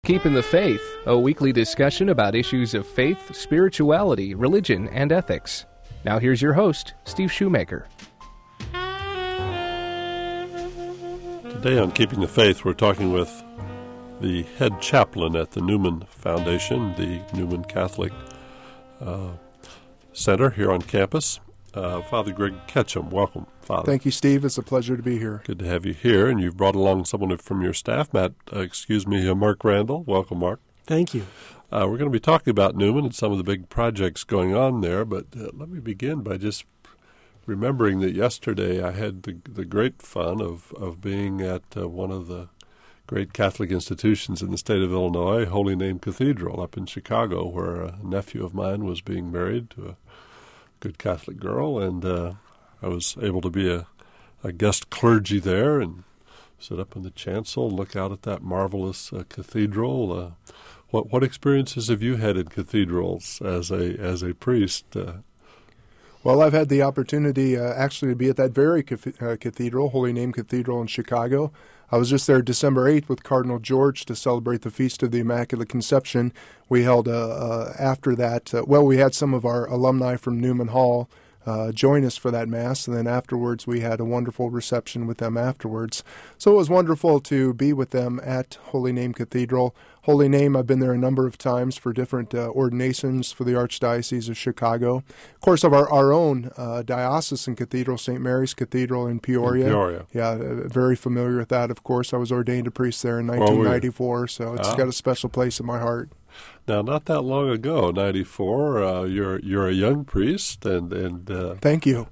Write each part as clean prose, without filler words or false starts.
Keeping the Faith, a weekly discussion about issues of faith, spirituality, religion, and ethics. Now here's your host, Steve Shoemaker. Today on Keeping the Faith, we're talking with the head chaplain at the Newman Foundation, the Newman Catholic Center here on campus, Father Greg Ketchum. Welcome, Father. Thank you, Steve. It's a pleasure to be here. Good to have you here, and you've brought along someone from your staff, Mark Randall. Welcome, Mark. Thank you. We're going to be talking about Newman and some of the big projects going on there, but let me begin by just remembering that yesterday I had the great fun of being at one of the great Catholic institutions in the state of Illinois, Holy Name Cathedral up in Chicago, where a nephew of mine was being married to a good Catholic girl, and I was able to be a guest clergy there and sit up in the chancel and look out at that marvelous cathedral. What experiences have you had in cathedrals as a priest? Well, I've had the opportunity actually to be at that very cathedral, Holy Name Cathedral in Chicago. I was just there December 8th with Cardinal George to celebrate the Feast of the Immaculate Conception. We held, after that, we had some of our alumni from Newman Hall join us for that Mass, and then afterwards we had a wonderful reception with them afterwards. So it was wonderful to be with them at Holy Name Cathedral. Holy Name, I've been there a number of times for different ordinations for the Archdiocese of Chicago. Of course, of our own diocesan cathedral, St. Mary's Cathedral in Peoria. Yeah, very familiar with that, of course. I was ordained a priest there in 1994, so it's got a special place in my heart. Now, not that long ago, 94, you're a young priest, and thank you.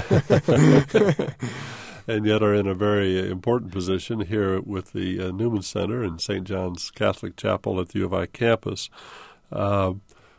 And yet are in a very important position here with the Newman Center and St. John's Catholic Chapel at the U of I campus. When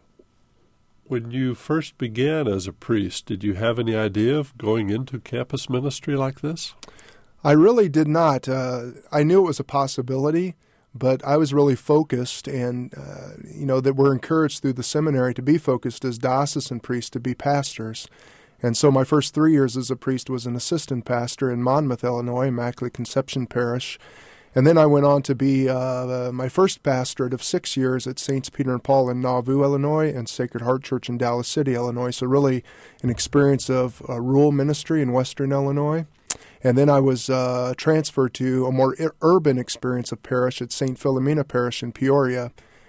you first began as a priest, did you have any idea of going into campus ministry like this? I really did not. I knew it was a possibility, but I was really focused, and that we're encouraged through the seminary to be focused as diocesan priests, to be pastors. And so my first 3 years as a priest was an assistant pastor in Monmouth, Illinois, Immaculate Conception Parish. And then I went on to be my first pastorate of 6 years at Saints Peter and Paul in Nauvoo, Illinois, and Sacred Heart Church in Dallas City, Illinois. So really an experience of rural ministry in western Illinois. And then I was transferred to a more urban experience of parish at St. Philomena Parish in Peoria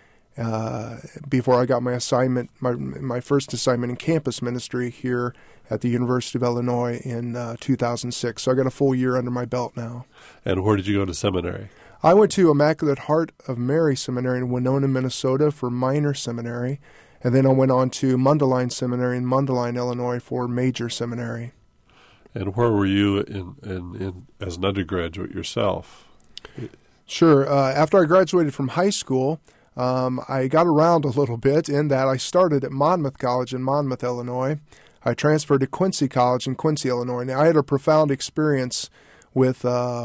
before I got my assignment, my first assignment in campus ministry here at the University of Illinois in 2006. So I got a full year under my belt now. And where did you go to seminary? I went to Immaculate Heart of Mary Seminary in Winona, Minnesota for minor seminary. And then I went on to Mundelein Seminary in Mundelein, Illinois for major seminary. And where were you in as an undergraduate yourself? Sure. After I graduated from high school, I got around a little bit in that I started at Monmouth College in Monmouth, Illinois. I transferred to Quincy College in Quincy, Illinois. Now, I had a profound experience with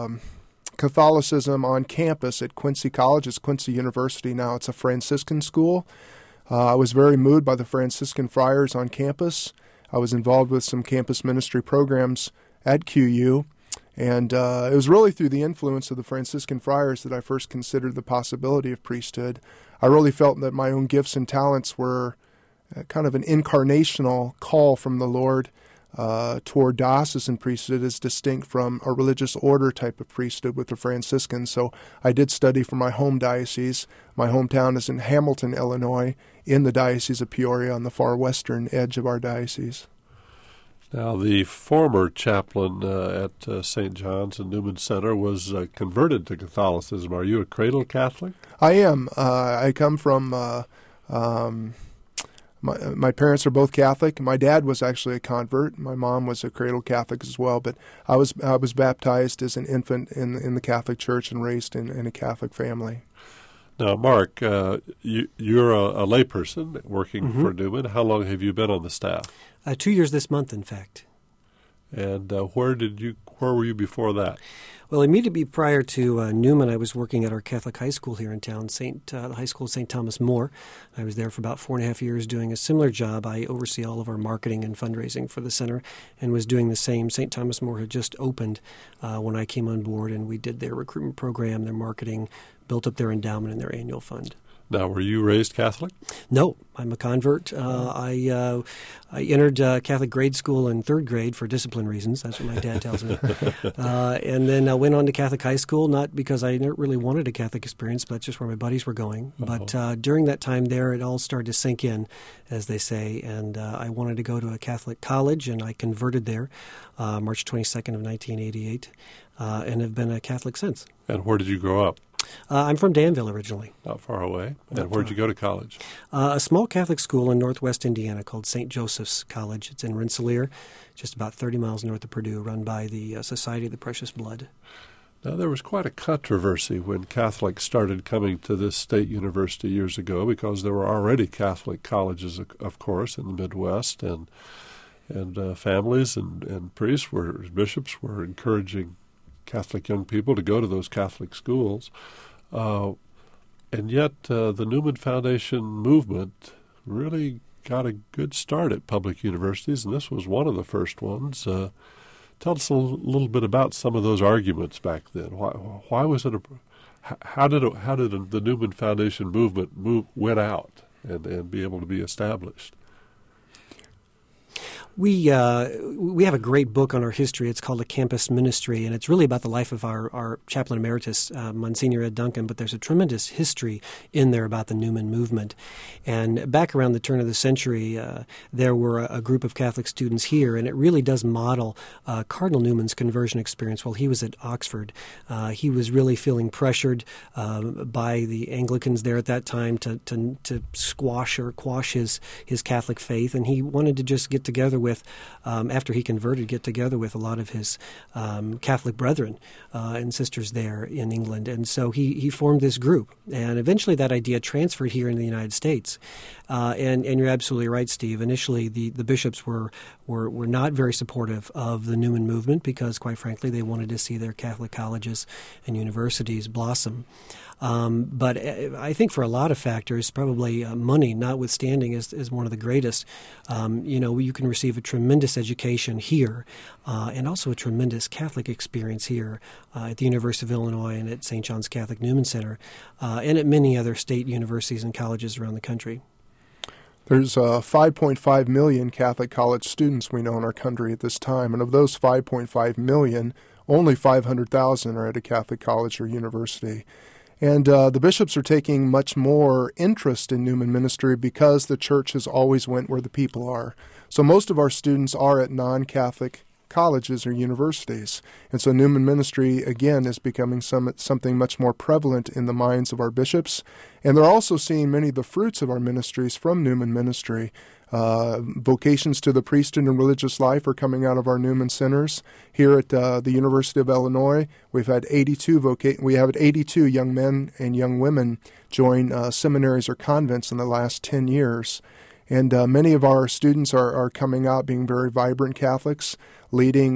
Catholicism on campus at Quincy College. It's Quincy University now. It's a Franciscan school. I was very moved by the Franciscan friars on campus. I was involved with some campus ministry programs at QU, and it was really through the influence of the Franciscan friars that I first considered the possibility of priesthood. I really felt that my own gifts and talents were kind of an incarnational call from the Lord toward diocesan priesthood as distinct from a religious order type of priesthood with the Franciscans. So I did study for my home diocese. My hometown is in Hamilton, Illinois, in the Diocese of Peoria on the far western edge of our diocese. Now, the former chaplain at St. John's and Newman Center was converted to Catholicism. Are you a cradle Catholic? I am. I come from... My parents are both Catholic. My dad was actually a convert. My mom was a cradle Catholic as well. But I was baptized as an infant in the Catholic Church and raised in a Catholic family. Now, Mark, you're a layperson working for Newman. How long have you been on the staff? 2 years this month, in fact. And where were you before that? Well, immediately prior to Newman, I was working at our Catholic high school here in town, the high school St. Thomas More. I was there for about 4.5 years doing a similar job. I oversee all of our marketing and fundraising for the center and was doing the same. St. Thomas More had just opened when I came on board, and we did their recruitment program, their marketing, built up their endowment and their annual fund. Now, were you raised Catholic? No, I'm a convert. I entered Catholic grade school in third grade for discipline reasons. That's what my dad tells me. And then I went on to Catholic high school, not because I never really wanted a Catholic experience, but just where my buddies were going. But during that time there, it all started to sink in, as they say, and I wanted to go to a Catholic college, and I converted there March 22nd of 1988, and have been a Catholic since. And where did you grow up? I'm from Danville originally. Not far away. And where did you go to college? A small Catholic school in northwest Indiana called St. Joseph's College. It's in Rensselaer, just about 30 miles north of Purdue, run by the Society of the Precious Blood. Now, there was quite a controversy when Catholics started coming to this state university years ago, because there were already Catholic colleges, of course, in the Midwest, and families and priests, bishops were encouraging Catholic young people to go to those Catholic schools. And yet the Newman Foundation movement really got a good start at public universities, and this was one of the first ones. Tell us a little bit about some of those arguments back then. Why was it how did the Newman Foundation movement win out and be able to be established? We have a great book on our history. It's called A Campus Ministry, and it's really about the life of our chaplain emeritus, Monsignor Ed Duncan, but there's a tremendous history in there about the Newman movement. And back around the turn of the century, there were a group of Catholic students here, and it really does model Cardinal Newman's conversion experience while he was at Oxford. He was really feeling pressured by the Anglicans there at that time to squash or quash his Catholic faith, and he wanted to just get together with, after he converted, get together with a lot of his Catholic brethren and sisters there in England. And so he formed this group. And eventually that idea transferred here in the United States. And you're absolutely right, Steve. Initially, the bishops were not very supportive of the Newman movement because, quite frankly, they wanted to see their Catholic colleges and universities blossom. But I think for a lot of factors, probably money notwithstanding is one of the greatest. You can receive a tremendous education here and also a tremendous Catholic experience here at the University of Illinois and at St. John's Catholic Newman Center and at many other state universities and colleges around the country. There's 5.5 million Catholic college students we know in our country at this time, and of those 5.5 million, only 500,000 are at a Catholic college or university. And the bishops are taking much more interest in Newman ministry because the church has always went where the people are. So most of our students are at non-Catholic colleges or universities. And so Newman ministry, again, is becoming something much more prevalent in the minds of our bishops. And they're also seeing many of the fruits of our ministries from Newman ministry. Vocations to the priesthood and religious life are coming out of our Newman centers. Here at the University of Illinois, we've had 82 young men and young women join seminaries or convents in the last 10 years. And many of our students are coming out being very vibrant Catholics, leading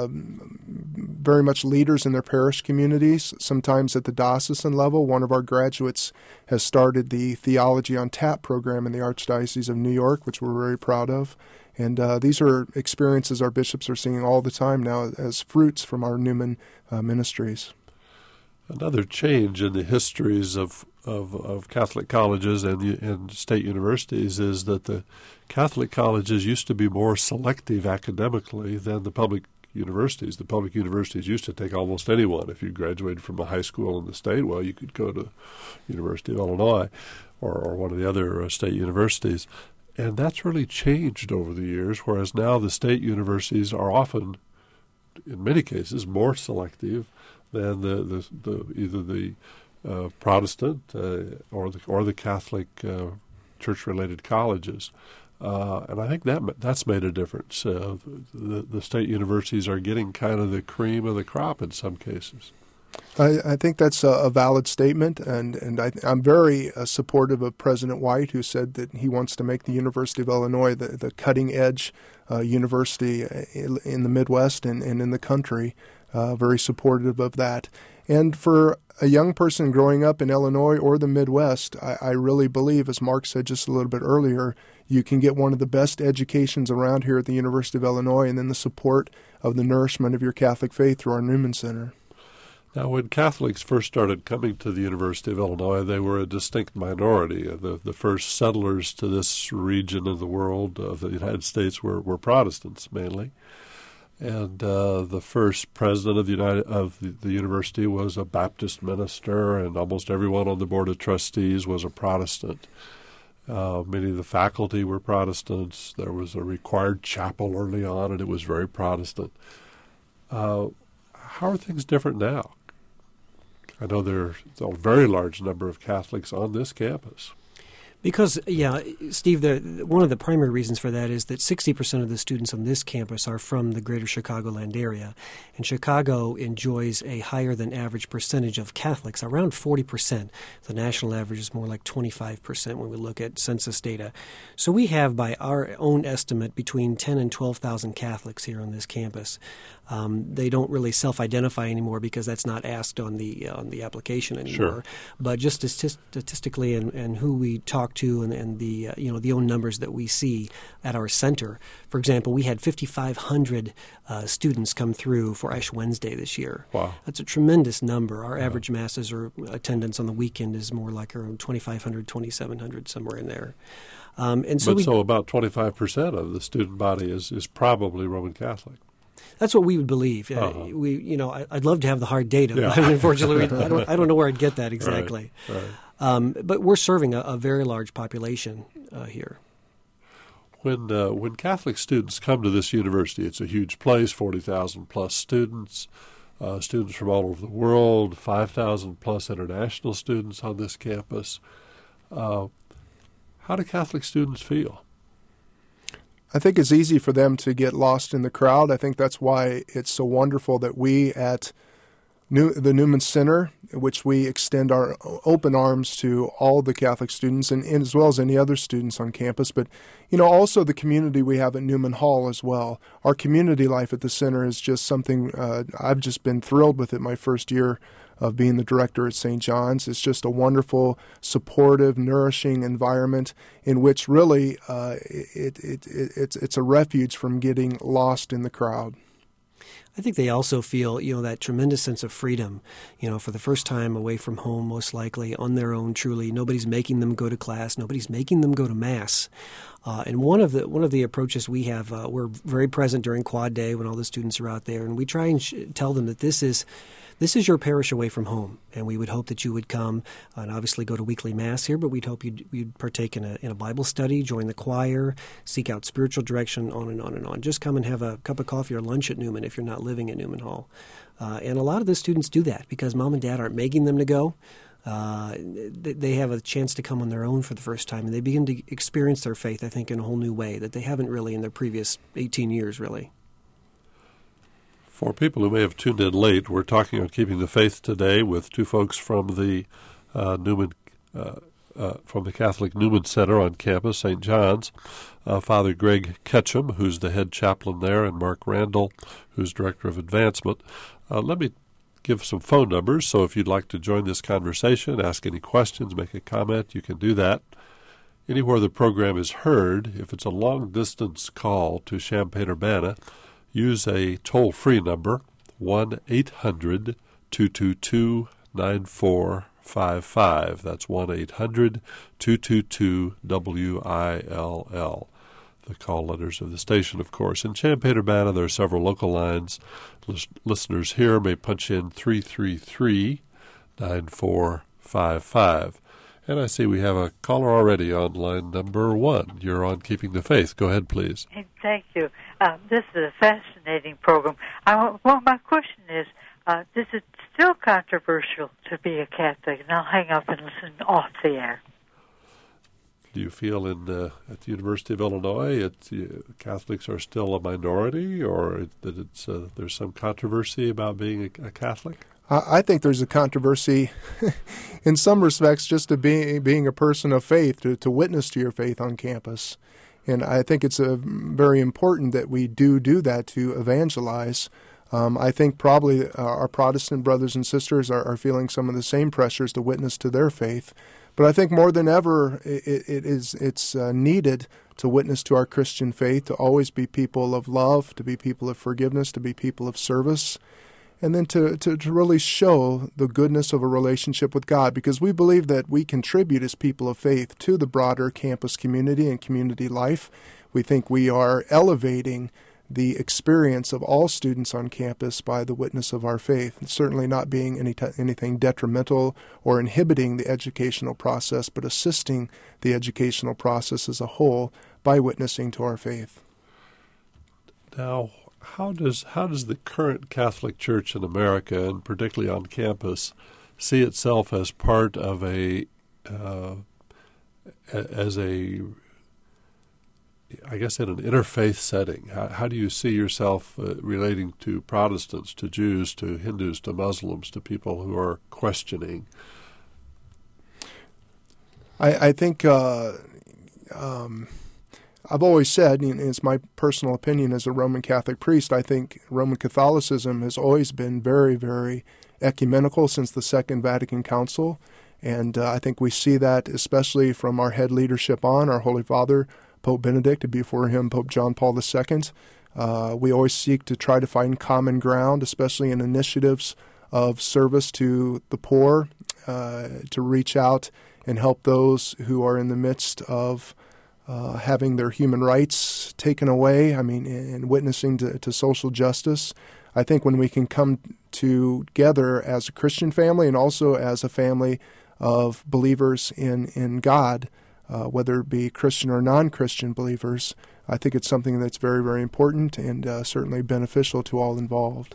very much leaders in their parish communities, sometimes at the diocesan level. One of our graduates has started the Theology on Tap program in the Archdiocese of New York, which we're very proud of. And these are experiences our bishops are seeing all the time now as fruits from our Newman ministries. Another change in the histories of Catholic colleges and state universities is that the Catholic colleges used to be more selective academically than the public universities. The public universities used to take almost anyone. If you graduated from a high school in the state, well, you could go to University of Illinois or one of the other state universities. And that's really changed over the years, whereas now the state universities are often, in many cases, more selective than either the Protestant or the Catholic church-related colleges, and I think that's made a difference. The state universities are getting kind of the cream of the crop in some cases. I think that's a valid statement, and I'm very supportive of President White, who said that he wants to make the University of Illinois the cutting-edge university in the Midwest and in the country. Very supportive of that. And for a young person growing up in Illinois or the Midwest, I really believe, as Mark said just a little bit earlier, you can get one of the best educations around here at the University of Illinois, and then the support of the nourishment of your Catholic faith through our Newman Center. Now, when Catholics first started coming to the University of Illinois, they were a distinct minority. The first settlers to this region of the world, of the United States, were Protestants mainly. And the first president of the university was a Baptist minister, and almost everyone on the board of trustees was a Protestant. Many of the faculty were Protestants. There was a required chapel early on, and it was very Protestant. How are things different now? I know there's a very large number of Catholics on this campus. Because, Steve, one of the primary reasons for that is that 60% of the students on this campus are from the greater Chicagoland area. And Chicago enjoys a higher than average percentage of Catholics, around 40%. The national average is more like 25% when we look at census data. So we have, by our own estimate, between 10 and 12,000 Catholics here on this campus. They don't really self-identify anymore because that's not asked on the application anymore. Sure. But just statistically and who we talk to and the own numbers that we see at our center. For example, we had 5,500 students come through for Ash Wednesday this year. Wow. That's a tremendous number. Our average masses or attendance on the weekend is more like around 2,500, 2,700, somewhere in there. So about 25% of the student body is probably Roman Catholic. That's what we would believe. I'd love to have the hard data, but unfortunately, I don't know where I'd get that exactly. Right. But we're serving a very large population here. When Catholic students come to this university, it's a huge place, 40,000 plus students, students from all over the world, 5,000 plus international students on this campus. How do Catholic students feel? I think it's easy for them to get lost in the crowd. I think that's why it's so wonderful that we at the Newman Center, which we extend our open arms to all the Catholic students and as well as any other students on campus, but also the community we have at Newman Hall as well. Our community life at the center is just something I've just been thrilled with it my first year of being the director at St. John's. It's just a wonderful, supportive, nourishing environment in which really it's a refuge from getting lost in the crowd. I think they also feel, that tremendous sense of freedom, for the first time away from home, most likely, on their own, truly. Nobody's making them go to class. Nobody's making them go to Mass. And one of the approaches we have, we're very present during Quad Day when all the students are out there, and we try and tell them that this is your parish away from home, and we would hope that you would come and obviously go to weekly Mass here, but we'd hope you'd partake in a Bible study, join the choir, seek out spiritual direction, on and on and on. Just come and have a cup of coffee or lunch at Newman if you're not living at Newman Hall. And a lot of the students do that because mom and dad aren't making them to go. They have a chance to come on their own for the first time, and they begin to experience their faith, I think, in a whole new way that they haven't really in their previous 18 years, really. For people who may have tuned in late, we're talking on Keeping the Faith today with two folks from the from the Catholic Newman Center on campus, St. John's, Father Greg Ketchum, who's the head chaplain there, and Mark Randall, who's director of advancement. Let me give some phone numbers, so if you'd like to join this conversation, ask any questions, make a comment, you can do that. Anywhere the program is heard, if it's a long-distance call to Champaign-Urbana, use a toll-free number, 1-800-222-9455. That's 1-800-222-WILL. The call letters of the station, of course. In Champaign-Urbana, there are several local lines. Listeners here may punch in 333-9455. And I see we have a caller already on line number 1. You're on Keeping the Faith. Go ahead, please. Thank you. This is a fascinating program. My question is it still controversial to be a Catholic? And I'll hang up and listen off the air. Do you feel at the University of Illinois Catholics are still a minority, or that there's some controversy about being a Catholic? I think there's a controversy in some respects just to being a person of faith, to witness to your faith on campus. And I think it's very important that we do that to evangelize. I think probably our Protestant brothers and sisters are feeling some of the same pressures to witness to their faith. But I think more than ever it's needed to witness to our Christian faith, to always be people of love, to be people of forgiveness, to be people of service. and then to really show the goodness of a relationship with God, because we believe that we contribute as people of faith to the broader campus community and community life. We think we are elevating the experience of all students on campus by the witness of our faith, and certainly not being anything detrimental or inhibiting the educational process, but assisting the educational process as a whole by witnessing to our faith. Now, how does the current Catholic Church in America, and particularly on campus, see itself as part of I guess in an interfaith setting? How do you see yourself relating to Protestants, to Jews, to Hindus, to Muslims, to people who are questioning? I think I've always said, and it's my personal opinion as a Roman Catholic priest, I think Roman Catholicism has always been very, very ecumenical since the Second Vatican Council. And I think we see that especially from our head leadership on, our Holy Father, Pope Benedict, and before him, Pope John Paul II. We always seek to try to find common ground, especially in initiatives of service to the poor, to reach out and help those who are in the midst of having their human rights taken away, and witnessing to social justice. I think when we can come together as a Christian family and also as a family of believers in God, whether it be Christian or non-Christian believers, I think it's something that's very, very important and certainly beneficial to all involved.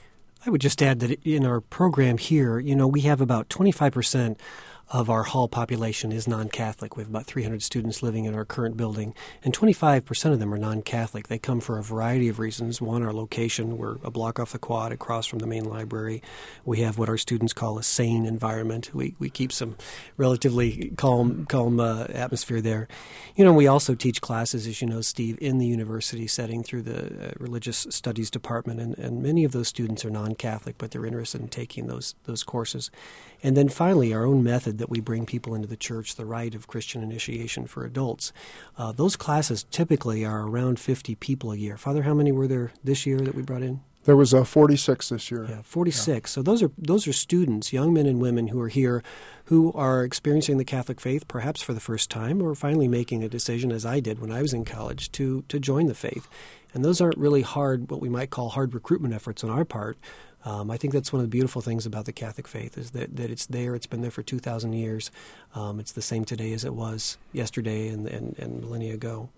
I would just add that in our program here, we have about 25% of our hall population is non-Catholic. We have about 300 students living in our current building, and 25% of them are non-Catholic. They come for a variety of reasons. One, our location. We're a block off the quad across from the main library. We have what our students call a sane environment. We keep some relatively calm atmosphere there. We also teach classes, as you know, Steve, in the university setting through the religious studies department, and many of those students are non-Catholic, but they're interested in taking those courses. And then finally, our own method that we bring people into the church, the rite of Christian initiation for adults. Those classes typically are around 50 people a year. Father, how many were there this year that we brought in? There was 46 this year. Yeah, 46. Yeah. So those are students, young men and women who are here, who are experiencing the Catholic faith perhaps for the first time, or finally making a decision, as I did when I was in college, to join the faith. And those aren't really what we might call hard recruitment efforts on our part. I think that's one of the beautiful things about the Catholic faith is that it's there. It's been there for 2,000 years. It's the same today as it was yesterday and millennia ago.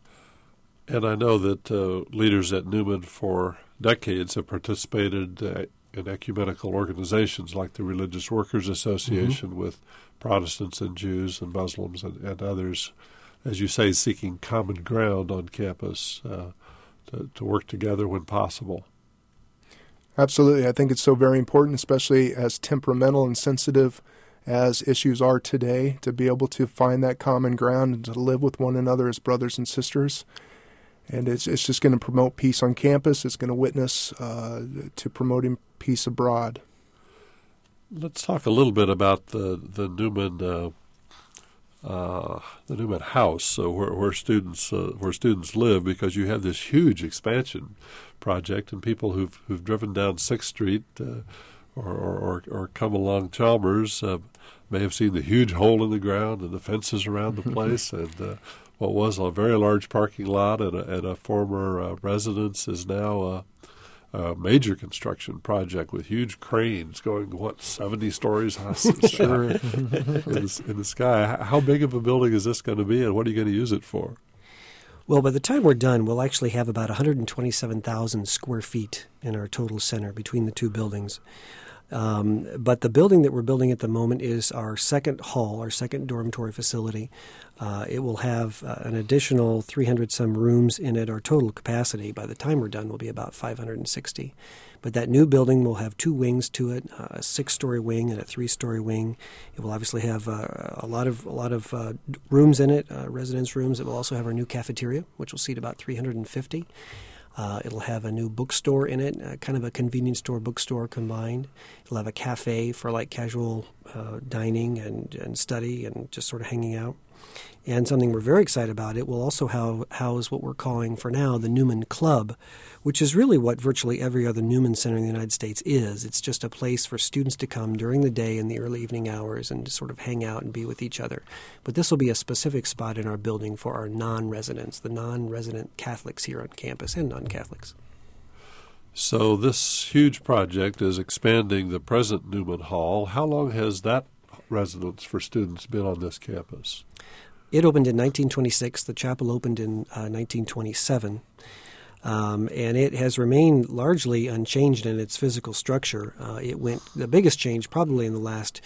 And I know that leaders at Newman for decades have participated in ecumenical organizations like the Religious Workers Association with Protestants and Jews and Muslims and others, as you say, seeking common ground on campus to work together when possible. Absolutely. I think it's so very important, especially as temperamental and sensitive as issues are today, to be able to find that common ground and to live with one another as brothers and sisters. And it's just going to promote peace on campus. It's going to witness to promoting peace abroad. Let's talk a little bit about the Newman House, where students live, because you have this huge expansion project, and people who've driven down 6th Street or come along Chalmers may have seen the huge hole in the ground and the fences around the place, and what was a very large parking lot and a former residence is now a major construction project with huge cranes going, 70 stories in the sky. How big of a building is this going to be, and what are you going to use it for? Well, by the time we're done, we'll actually have about 127,000 square feet in our total center between the two buildings. But the building that we're building at the moment is our second hall, our second dormitory facility. It will have an additional 300-some rooms in it. Our total capacity by the time we're done will be about 560. But that new building will have 2 wings to it, a 6-story wing and a 3-story wing. It will obviously have a lot of rooms in it, residence rooms. It will also have our new cafeteria, which will seat about 350. It'll have a new bookstore in it, kind of a convenience store, bookstore combined. It'll have a cafe for like casual dining and study and just sort of hanging out. And something we're very excited about, it will also house what we're calling for now the Newman Club, which is really what virtually every other Newman Center in the United States is. It's just a place for students to come during the day in the early evening hours and to sort of hang out and be with each other. But this will be a specific spot in our building for our non-residents, the non-resident Catholics here on campus and non-Catholics. So this huge project is expanding the present Newman Hall. How long has that residence for students been on this campus? It opened in 1926. The chapel opened in 1927. And it has remained largely unchanged in its physical structure. The biggest change probably in the last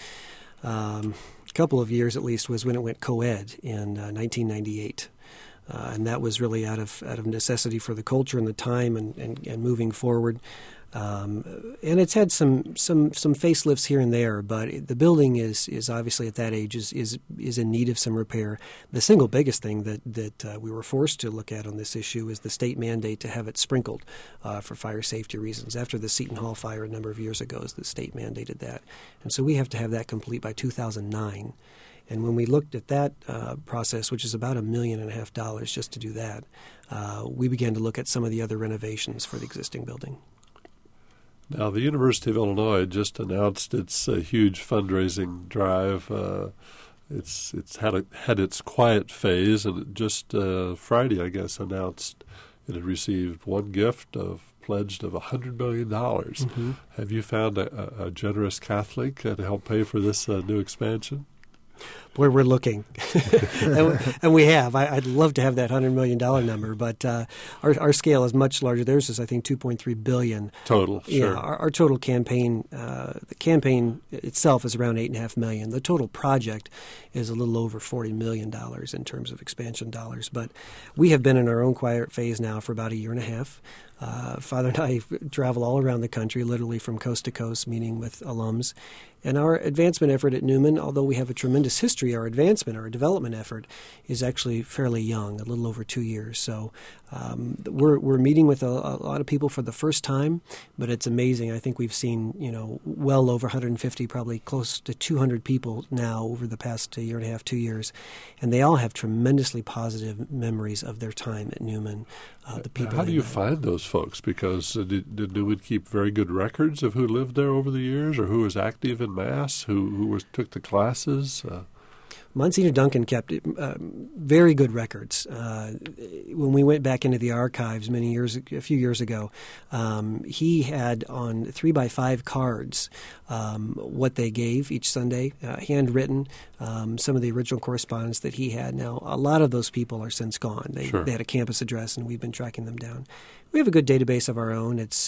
couple of years at least was when it went co-ed in 1998. And that was really out of necessity for the culture and the time and moving forward. And it's had some facelifts here and there, but the building is obviously at that age is in need of some repair. The single biggest thing that we were forced to look at on this issue is the state mandate to have it sprinkled for fire safety reasons. After the Seton Hall fire a number of years ago, the state mandated that, and so we have to have that complete by 2009. And when we looked at that process, which is about $1.5 million just to do that, we began to look at some of the other renovations for the existing building. Now, the University of Illinois just announced its huge fundraising drive. It's had its quiet phase, and it just Friday, I guess, announced it had received one gift pledged of $100 million. Mm-hmm. Have you found a generous Catholic to help pay for this new expansion? Boy, we're looking, and we have. I'd love to have that $100 million number, but our scale is much larger. Theirs is, I think, $2.3 billion total. Sure. Yeah, our total campaign, the campaign itself is around $8.5 million. The total project is a little over $40 million in terms of expansion dollars. But we have been in our own quiet phase now for about a year and a half. Father and I travel all around the country, literally from coast to coast, meeting with alums. And our advancement effort at Newman, although we have a tremendous history, our development effort is actually fairly young, a little over 2 years. So we're meeting with a lot of people for the first time, but it's amazing. I think we've seen well over 150, probably close to 200 people now over the past year and a half, 2 years, and they all have tremendously positive memories of their time at Newman. The people. How do you find those folks? Because did Newman keep very good records of who lived there over the years, or who was active in Mass, who took the classes? Monsignor Duncan kept very good records. When we went back into the archives a few years ago, he had on 3x5 cards what they gave each Sunday, handwritten, some of the original correspondence that he had. Now, a lot of those people are since gone. They had a campus address, and we've been tracking them down. We have a good database of our own. It's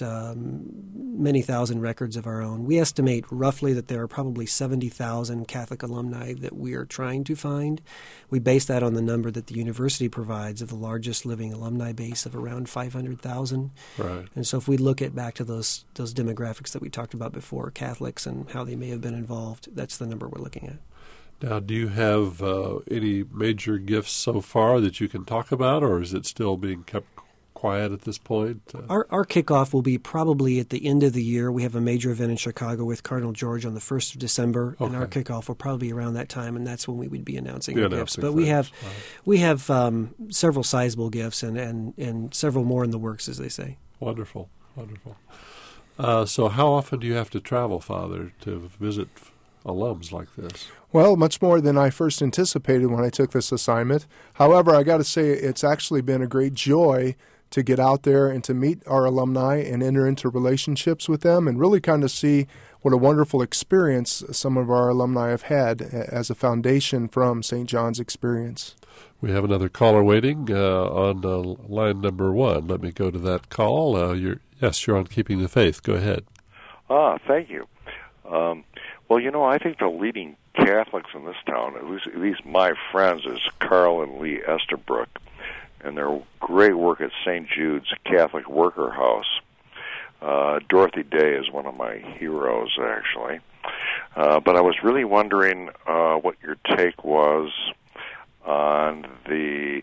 many thousand records of our own. We estimate roughly that there are probably 70,000 Catholic alumni that we are trying to find. We base that on the number that the university provides of the largest living alumni base of around 500,000. Right. And so if we look back to those demographics that we talked about before, Catholics and how they may have been involved, that's the number we're looking at. Now, do you have any major gifts so far that you can talk about, or is it still being kept quiet at this point? Our kickoff will be probably at the end of the year. We have a major event in Chicago with Cardinal George on the 1st of December, and our kickoff will probably be around that time, and that's when we would be announcing our gifts. But we have several sizable gifts and several more in the works, as they say. Wonderful, wonderful. So how often do you have to travel, Father, to visit alums like this? Well, much more than I first anticipated when I took this assignment. However, I got to say it's actually been a great joy to get out there and to meet our alumni and enter into relationships with them and really kind of see what a wonderful experience some of our alumni have had as a foundation from St. John's experience. We have another caller waiting on line number 1. Let me go to that call. You're on Keeping the Faith. Go ahead. Thank you. Well, I think the leading Catholics in this town, at least my friends, is Carl and Lee Estabrook, and their great work at St. Jude's Catholic Worker House. Dorothy Day is one of my heroes, actually. But I was really wondering what your take was on the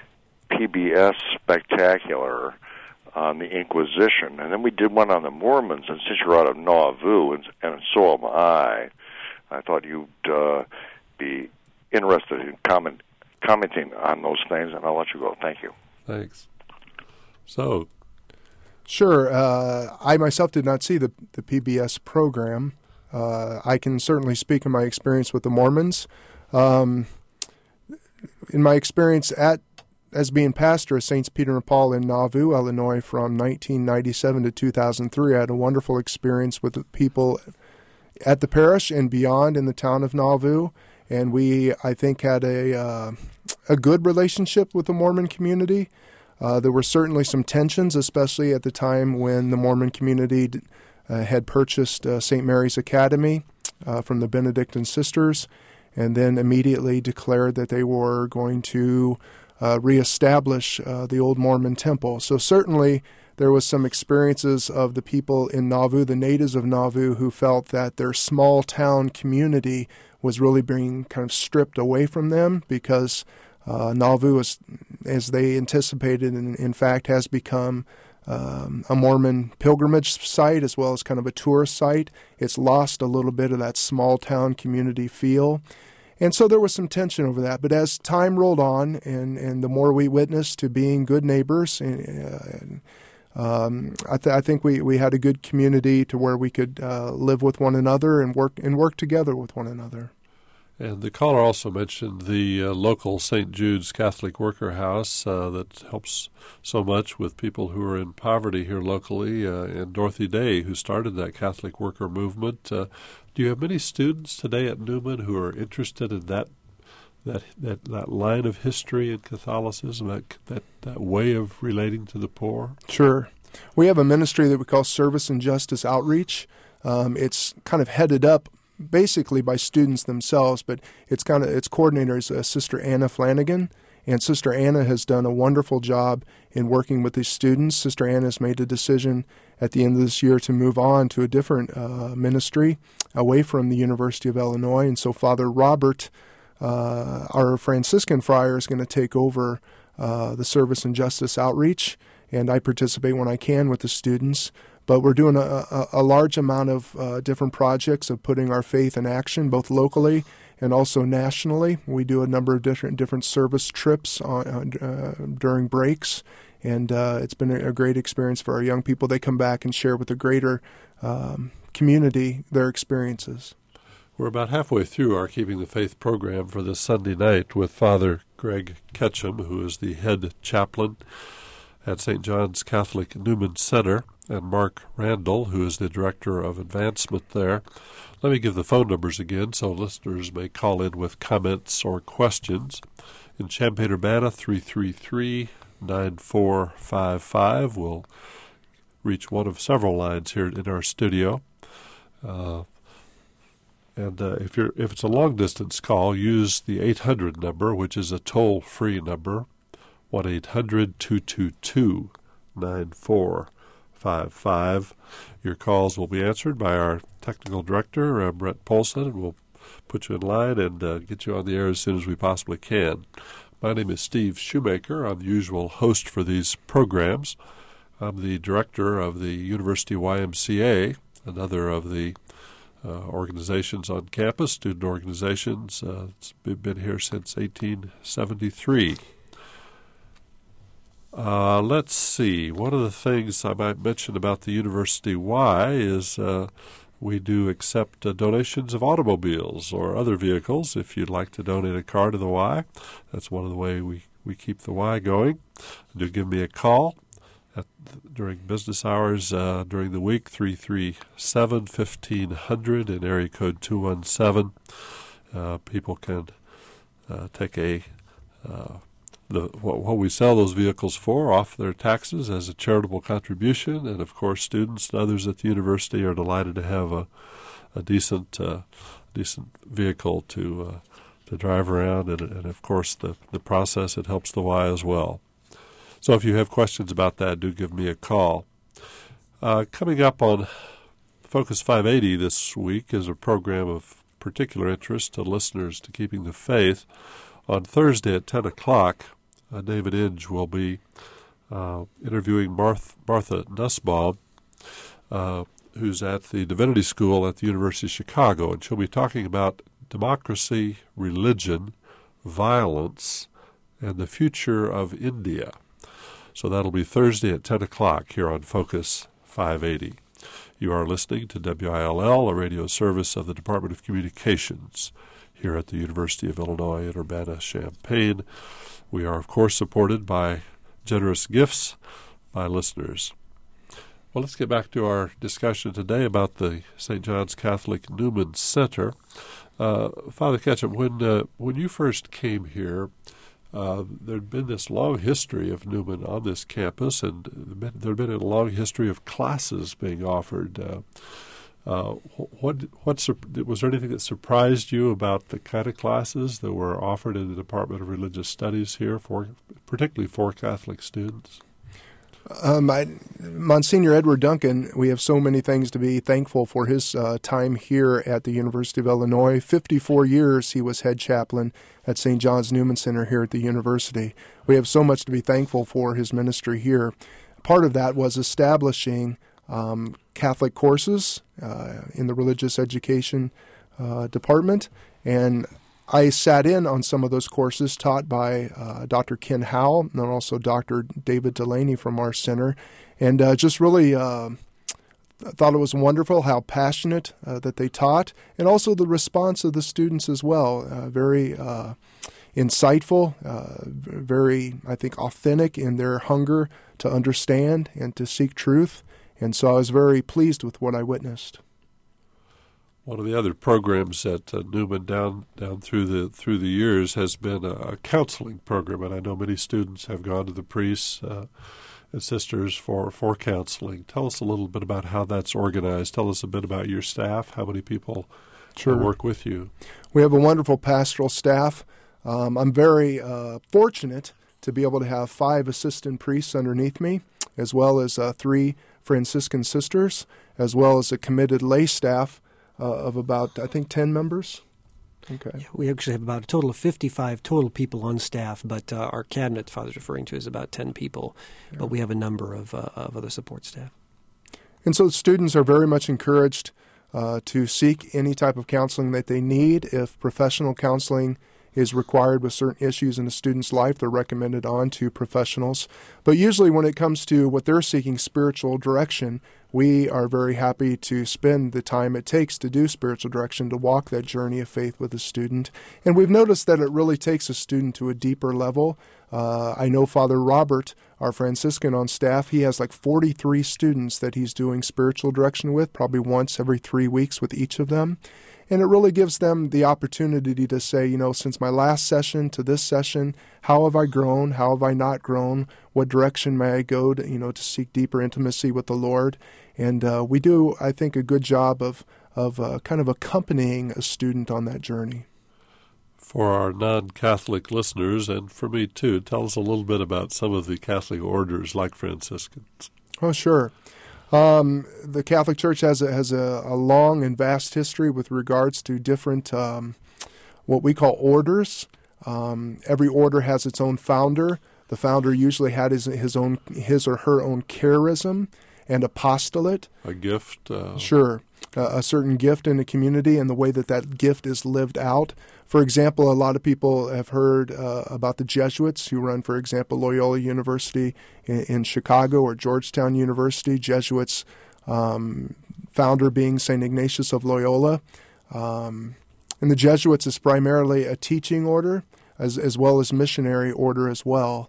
PBS spectacular on the Inquisition, and then we did one on the Mormons, and since you're out of Nauvoo, and so am I. I thought you'd be interested in commenting on those things, and I'll let you go. Thank you. Thanks. So, sure. I myself did not see the PBS program. I can certainly speak in my experience with the Mormons. In my experience as being pastor of Saints Peter and Paul in Nauvoo, Illinois, from 1997 to 2003, I had a wonderful experience with the people at the parish and beyond in the town of Nauvoo. And we, I think, had a good relationship with the Mormon community. There were certainly some tensions, especially at the time when the Mormon community had purchased St. Mary's Academy from the Benedictine sisters, and then immediately declared that they were going to reestablish the old Mormon temple. So certainly there was some experiences of the people in Nauvoo, the natives of Nauvoo, who felt that their small town community was really being kind of stripped away from them because Nauvoo, as they anticipated, and in fact has become a Mormon pilgrimage site as well as kind of a tourist site. It's lost a little bit of that small town community feel. And so there was some tension over that. But as time rolled on and the more we witnessed to being good neighbors, I think we had a good community to where we could live with one another and work together with one another. And the caller also mentioned the local St. Jude's Catholic Worker House that helps so much with people who are in poverty here locally, and Dorothy Day, who started that Catholic worker movement. Do you have many students today at Newman who are interested in that line of history in Catholicism, that way of relating to the poor? Sure. We have a ministry that we call Service and Justice Outreach. It's kind of headed up basically by students themselves, but its coordinator is Sister Anna Flanagan, and Sister Anna has done a wonderful job in working with these students. Sister Anna has made a decision at the end of this year to move on to a different ministry away from the University of Illinois, and so Father Robert, our Franciscan friar, is going to take over the Service and Justice Outreach, and I participate when I can with the students. But we're doing a large amount of different projects of putting our faith in action, both locally and also nationally. We do a number of different service trips during breaks, and it's been a great experience for our young people. They come back and share with the greater community their experiences. We're about halfway through our Keeping the Faith program for this Sunday night with Father Greg Ketchum, who is the head chaplain at St. John's Catholic Newman Center, and Mark Randall, who is the Director of Advancement there. Let me give the phone numbers again so listeners may call in with comments or questions. In Champaign-Urbana, 333-9455. We'll reach one of several lines here in our studio. If it's a long-distance call, use the 800 number, which is a toll-free number, 1-800-222-9455. Your calls will be answered by our technical director, Brett Polson, and we'll put you in line and get you on the air as soon as we possibly can. My name is Steve Shoemaker. I'm the usual host for these programs. I'm the director of the University YMCA, another of the organizations on campus, student organizations. It's been here since 1873. Let's see. One of the things I might mention about the University Y is we do accept donations of automobiles or other vehicles. If you'd like to donate a car to the Y, that's one of the ways we keep the Y going. Do give me a call during business hours during the week, 337-1500 in area code 217. People can take what we sell those vehicles for off their taxes as a charitable contribution, and of course students and others at the university are delighted to have a decent vehicle to drive around, and of course the process, it helps the Y as well. So if you have questions about that, do give me a call. Coming up on Focus 580 this week is a program of particular interest to listeners to Keeping the Faith. On Thursday at 10 o'clock, David Inge will be interviewing Martha Nussbaum. who's at the Divinity School at the University of Chicago, and she'll be talking about democracy, religion, violence, and the future of India. So that'll be Thursday at 10 o'clock here on Focus 580. You are listening to WILL, a radio service of the Department of Communications here at the University of Illinois at Urbana-Champaign. We are, of course, supported by generous gifts by listeners. Well, let's get back to our discussion today about the St. John's Catholic Newman Center. Father Ketchum, when you first came here, there had been this long history of Newman on this campus, and there had been a long history of classes being offered. Was there anything that surprised you about the kind of classes that were offered in the Department of Religious Studies here, particularly for Catholic students? Monsignor Edward Duncan, we have so many things to be thankful for his time here at the University of Illinois. 54 years he was head chaplain at St. John's Newman Center here at the university. We have so much to be thankful for his ministry here. Part of that was establishing Catholic courses in the religious education department, and I sat in on some of those courses taught by Dr. Ken Howell and also Dr. David Delaney from our center, and just really thought it was wonderful how passionate that they taught, and also the response of the students as well. Very insightful, very, I think, authentic in their hunger to understand and to seek truth, and so I was very pleased with what I witnessed. One of the other programs at Newman down through the years has been a counseling program, and I know many students have gone to the priests and sisters for counseling. Tell us a little bit about how that's organized. Tell us a bit about your staff, how many people work with you. We have a wonderful pastoral staff. I'm very fortunate to be able to have 5 assistant priests underneath me, as well as 3 Franciscan sisters, as well as a committed lay staff of about, I think, 10 members. Okay. Yeah, we actually have about a total of 55 total people on staff, but our cabinet, Father's referring to, is about 10 people. Yeah. But we have a number of other support staff. And so students are very much encouraged to seek any type of counseling that they need. If professional counseling is required with certain issues in a student's life, they're recommended on to professionals. But usually when it comes to what they're seeking, spiritual direction, we are very happy to spend the time it takes to do spiritual direction, to walk that journey of faith with a student. And we've noticed that it really takes a student to a deeper level. I know Father Robert, our Franciscan on staff, he has like 43 students that he's doing spiritual direction with, probably once every 3 weeks with each of them. And it really gives them the opportunity to say, since my last session to this session, how have I grown? How have I not grown? What direction may I go to seek deeper intimacy with the Lord? And we do, I think, a good job of kind of accompanying a student on that journey. For our non-Catholic listeners, and for me too, tell us a little bit about some of the Catholic orders like Franciscans. Oh, sure. The Catholic Church has a long and vast history with regards to different what we call orders. Every order has its own founder. The founder usually had his or her own charism and apostolate. A gift? Sure. A certain gift in the community and the way that gift is lived out. For example, a lot of people have heard about the Jesuits who run, for example, Loyola University in Chicago or Georgetown University. Jesuits founder being St. Ignatius of Loyola. And the Jesuits is primarily a teaching order as well as missionary order as well.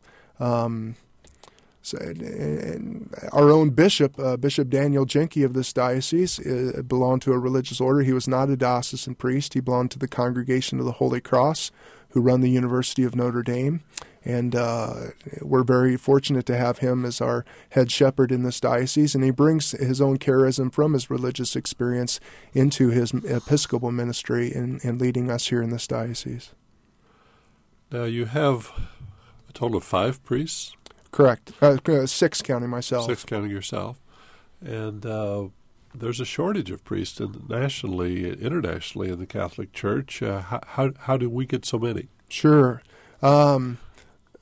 And our own bishop, Bishop Daniel Jenke of this diocese, belonged to a religious order. He was not a diocesan priest. He belonged to the Congregation of the Holy Cross, who run the University of Notre Dame. And we're very fortunate to have him as our head shepherd in this diocese. And he brings his own charism from his religious experience into his Episcopal ministry in leading us here in this diocese. Now you have a total of 5 priests? Correct. 6 counting myself. 6 counting yourself. And there's a shortage of priests nationally, internationally in the Catholic Church. How do we get so many? Sure.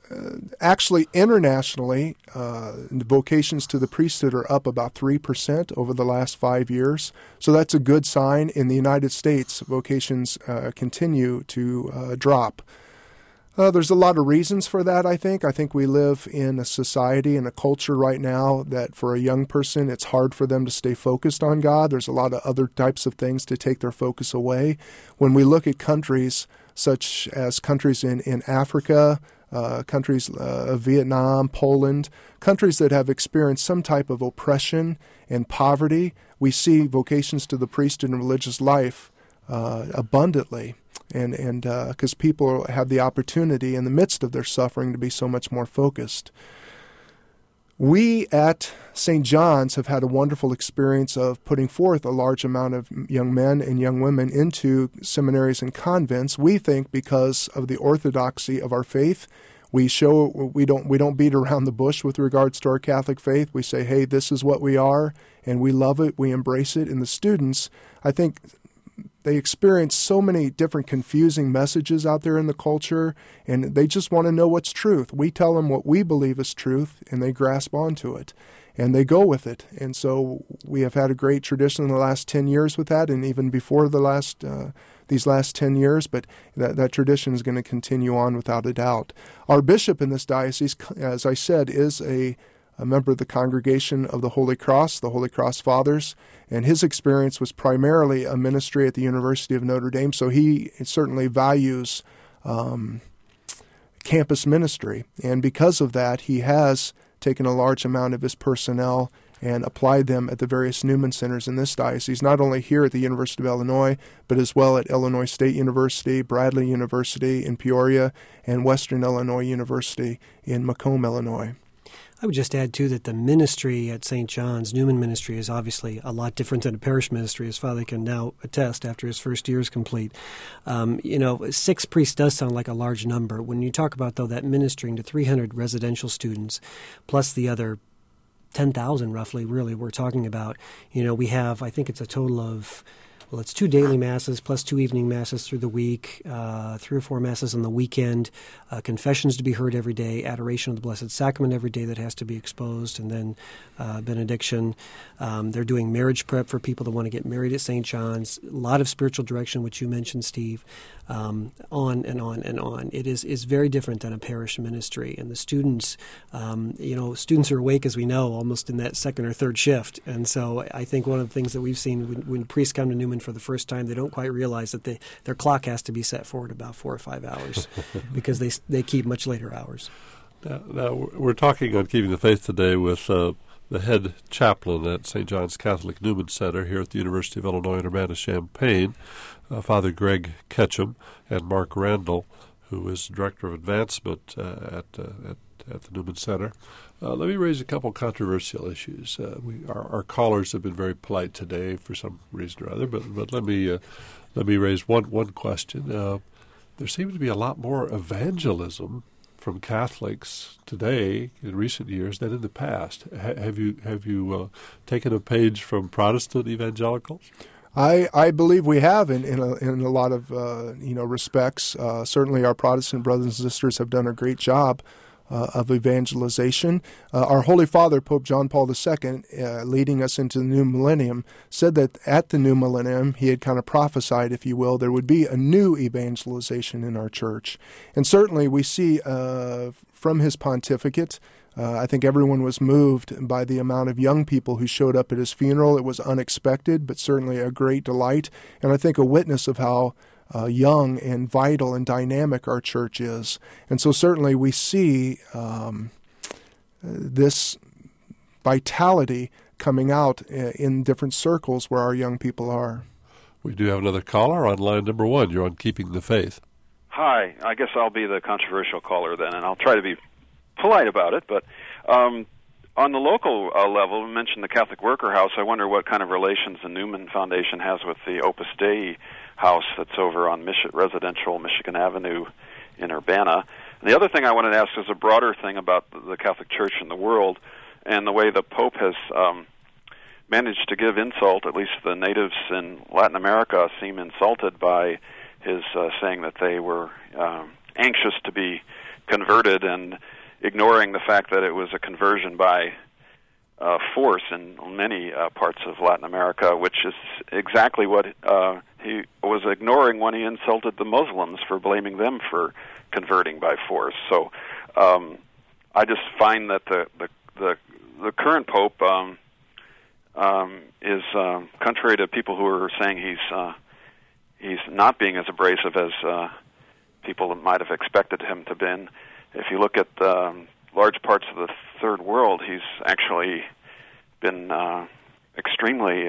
actually, internationally, the vocations to the priesthood are up about 3% over the last 5 years. So that's a good sign. In the United States, vocations continue to drop. There's a lot of reasons for that, I think. I think we live in a society and a culture right now that for a young person, it's hard for them to stay focused on God. There's a lot of other types of things to take their focus away. When we look at countries such as countries in Africa, countries of Vietnam, Poland, countries that have experienced some type of oppression and poverty, we see vocations to the priesthood and religious life abundantly. And because people have the opportunity in the midst of their suffering to be so much more focused. We at St. John's have had a wonderful experience of putting forth a large amount of young men and young women into seminaries and convents. We think because of the orthodoxy of our faith, we don't beat around the bush with regards to our Catholic faith. We say, hey, this is what we are, and we love it, we embrace it. And the students, I think, they experience so many different confusing messages out there in the culture, and they just want to know what's truth. We tell them what we believe is truth, and they grasp onto it, and they go with it. And so we have had a great tradition in the last 10 years with that, and even before these last 10 years, but that tradition is going to continue on without a doubt. Our bishop in this diocese, as I said, is a member of the Congregation of the Holy Cross, the Holy Cross Fathers, and his experience was primarily a ministry at the University of Notre Dame, so he certainly values campus ministry. And because of that, he has taken a large amount of his personnel and applied them at the various Newman Centers in this diocese, not only here at the University of Illinois, but as well at Illinois State University, Bradley University in Peoria, and Western Illinois University in Macomb, Illinois. I would just add, too, that the ministry at St. John's, Newman Ministry, is obviously a lot different than a parish ministry, as Father can now attest after his first year is complete. 6 priests does sound like a large number. When you talk about, though, that ministering to 300 residential students, plus the other 10,000 roughly, really, we're talking about, we have, I think it's a total of, it's 2 daily masses plus 2 evening masses through the week, 3 or 4 masses on the weekend, confessions to be heard every day, adoration of the Blessed Sacrament every day that has to be exposed, and then benediction. They're doing marriage prep for people that want to get married at St. John's. A lot of spiritual direction, which you mentioned, Steve. On and on and on. It is very different than a parish ministry, and the students, students are awake, as we know, almost in that second or third shift. And so I think one of the things that we've seen when priests come to Newman for the first time, they don't quite realize that their clock has to be set forward about 4 or 5 hours because they keep much later hours. Now we're talking on Keeping the Faith today with the head chaplain at St. John's Catholic Newman Center here at the University of Illinois in Urbana-Champaign, Father Greg Ketchum, and Mark Randall, who is Director of Advancement at the Newman Center. Let me raise a couple controversial issues. Our callers have been very polite today for some reason or other, but let me raise one question. There seems to be a lot more evangelism from Catholics today in recent years than in the past. Have you taken a page from Protestant evangelicals? I believe we have in a lot of respects. Certainly, our Protestant brothers and sisters have done a great job of evangelization. Our Holy Father, Pope John Paul II, leading us into the new millennium, said that at the new millennium, he had kind of prophesied, if you will, there would be a new evangelization in our church. And certainly we see from his pontificate, I think everyone was moved by the amount of young people who showed up at his funeral. It was unexpected, but certainly a great delight, and I think a witness of how young and vital and dynamic our church is. And so certainly we see this vitality coming out in different circles where our young people are. We do have another caller on line number 1. You're on Keeping the Faith. Hi. I guess I'll be the controversial caller then, and I'll try to be polite about it. But on the local level, we mentioned the Catholic Worker House. I wonder what kind of relations the Newman Foundation has with the Opus Dei house that's over on residential Michigan Avenue in Urbana. And the other thing I wanted to ask is a broader thing about the Catholic Church in the world and the way the Pope has managed to give insult. At least the natives in Latin America seem insulted by his saying that they were anxious to be converted and ignoring the fact that it was a conversion by force in many parts of Latin America, which is exactly what he was ignoring when he insulted the Muslims for blaming them for converting by force. So I just find that the current Pope is contrary to people who are saying he's not being as abrasive as people might have expected him to be. If you look at large parts of the third world, he's actually been extremely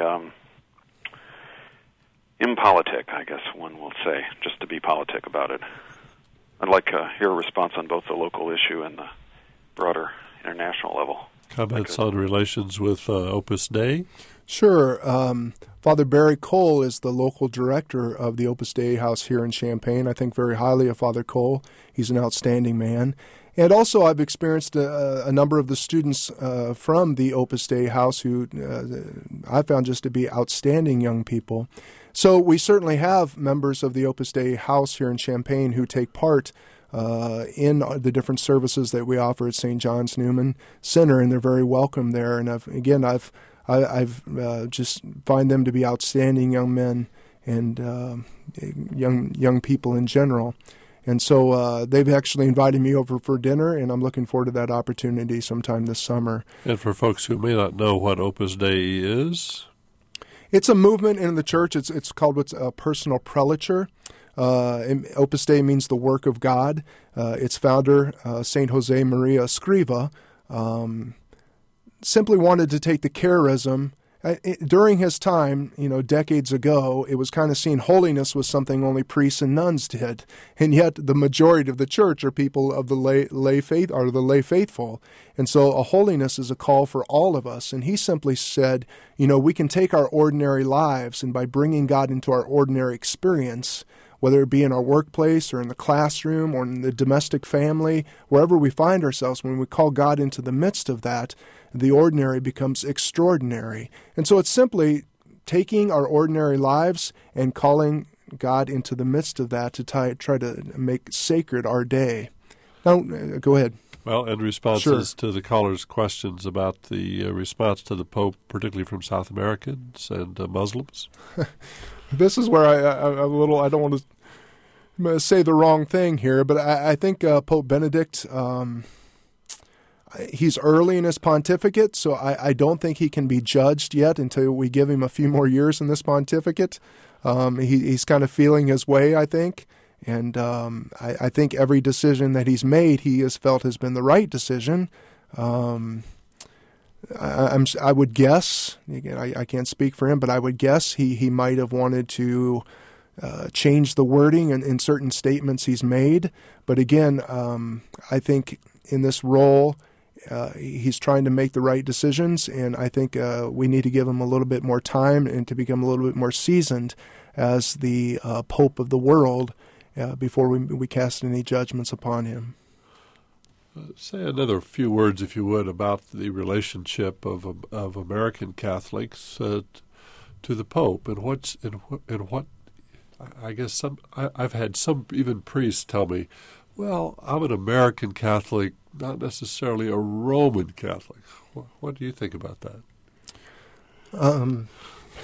impolitic, I guess one will say, just to be politic about it. I'd like to hear a response on both the local issue and the broader international level. Comments on relations with Opus Dei? Sure. Father Barry Cole is the local director of the Opus Dei House here in Champaign. I think very highly of Father Cole. He's an outstanding man. And also I've experienced a number of the students from the Opus Dei House who I found just to be outstanding young people. So we certainly have members of the Opus Dei House here in Champaign who take part in the different services that we offer at St. John's Newman Center, and they're very welcome there. And I've just find them to be outstanding young men and young people in general. And so they've actually invited me over for dinner, and I'm looking forward to that opportunity sometime this summer. And for folks who may not know what Opus Dei is? It's a movement in the church. It's called what's a personal prelature. Opus Dei means the work of God. Its founder, St. Jose Maria Escriva, simply wanted to take the charism. During his time, decades ago, it was kind of seen holiness was something only priests and nuns did, and yet the majority of the church are people of the lay faith, are the lay faithful, and so a holiness is a call for all of us. And he simply said, we can take our ordinary lives, and by bringing God into our ordinary experience, whether it be in our workplace or in the classroom or in the domestic family, wherever we find ourselves, when we call God into the midst of that, the ordinary becomes extraordinary. And so it's simply taking our ordinary lives and calling God into the midst of that to try to make sacred our day. Now, go ahead. Well, in responses to the caller's questions about the response to the Pope, particularly from South Americans and Muslims. This is where I don't want to say the wrong thing here, but I think Pope Benedict, he's early in his pontificate, so I don't think he can be judged yet until we give him a few more years in this pontificate. He's kind of feeling his way, I think, and I think every decision that he's made, he has felt has been the right decision. I would guess, again, I can't speak for him, but I would guess he might have wanted to change the wording in certain statements he's made. But again, I think in this role, he's trying to make the right decisions, and I think we need to give him a little bit more time and to become a little bit more seasoned as the Pope of the world before we cast any judgments upon him. Say another few words, if you would, about the relationship of American Catholics to the Pope, and what I guess I've had some even priests tell me, well, I'm an American Catholic, not necessarily a Roman Catholic. What do you think about that?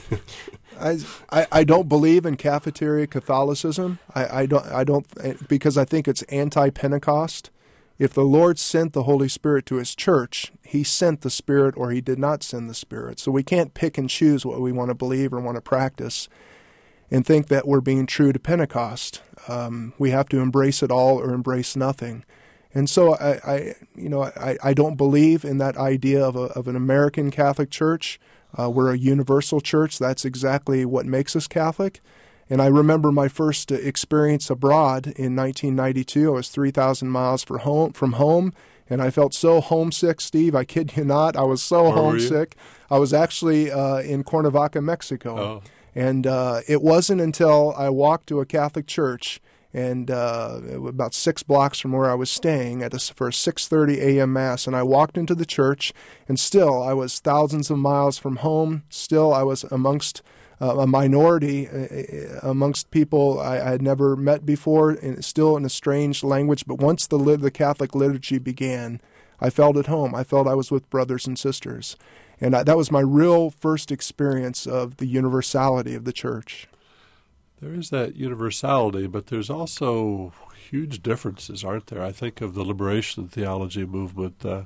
I don't believe in cafeteria Catholicism. I don't because I think it's anti-Pentecost. If the Lord sent the Holy Spirit to His church, He sent the Spirit or He did not send the Spirit. So we can't pick and choose what we want to believe or want to practice and think that we're being true to Pentecost. We have to embrace it all or embrace nothing. And so I don't believe in that idea of an American Catholic Church. We're a universal church. That's exactly what makes us Catholic. And I remember my first experience abroad in 1992. I was 3,000 miles from home, and I felt so homesick, Steve. I kid you not. I was so homesick. I was actually in Cuernavaca, Mexico. Oh. And it wasn't until I walked to a Catholic church and about 6 blocks from where I was staying for a 6:30 a.m. Mass, and I walked into the church, and still I was thousands of miles from home. Still I was amongst a minority amongst people I had never met before, and still in a strange language. But once the Catholic liturgy began, I felt at home. I felt I was with brothers and sisters. And that was my real first experience of the universality of the Church. There is that universality, but there's also huge differences, aren't there? I think of the liberation theology movement, the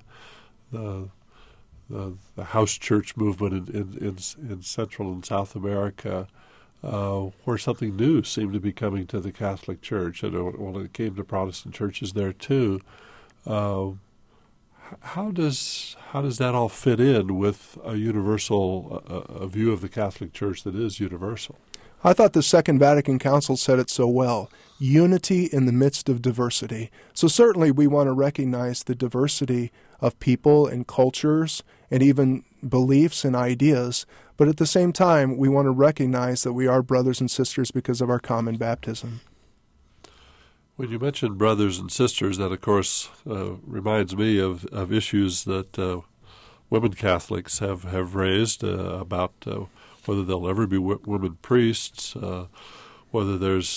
house church movement in Central and South America, where something new seemed to be coming to the Catholic Church, and when it came to Protestant churches there too. How does that all fit in with a universal a view of the Catholic Church that is universal? I thought the Second Vatican Council said it so well. Unity in the midst of diversity. So certainly we want to recognize the diversity of people and cultures and even beliefs and ideas, but at the same time we want to recognize that we are brothers and sisters because of our common baptism. When you mention brothers and sisters, that of course reminds me of issues that women Catholics have raised about whether there'll ever be women priests, whether